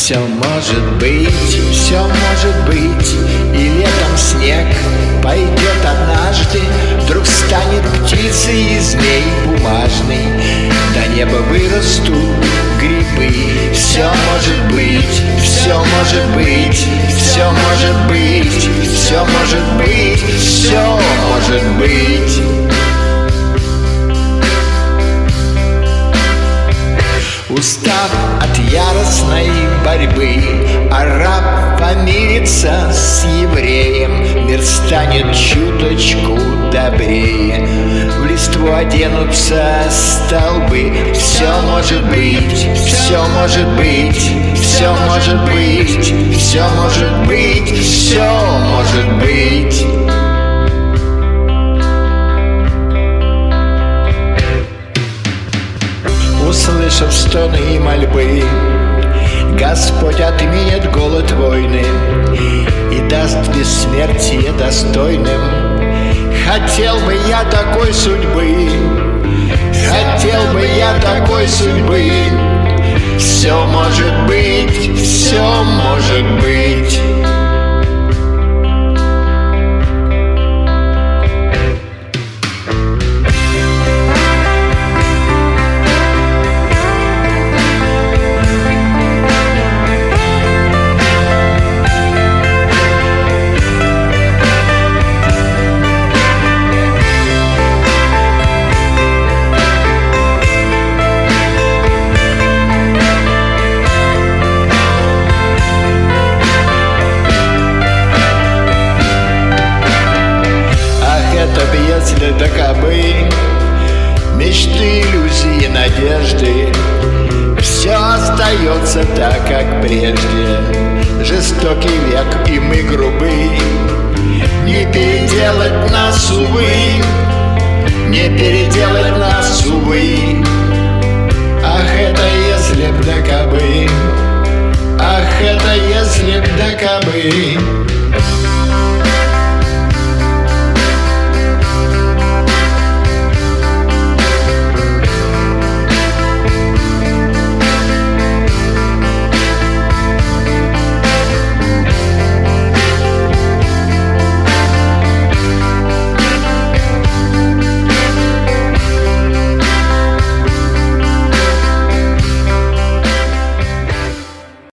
Все может быть, все может быть, и летом снег пойдет однажды. Вдруг станет птицей и змей бумажный, до неба вырастут грибы. Все может быть, все может быть, все может быть, все может быть, все может быть. Устав от яростной борьбы, араб помирится с евреем, мир станет чуточку добрее, в листву оденутся столбы. Все может быть, все может быть, все может быть, все может быть, все может быть. Услышав стоны и мольбы, Господь отменит голод войны и даст бессмертие достойным. Хотел бы я такой судьбы, хотел бы я такой судьбы. Все может быть, все может быть. Если таковы мечты, иллюзии, надежды, все остается так, как прежде. Жестокий век, и мы грубы, не переделать нас, увы, не переделать нас, увы.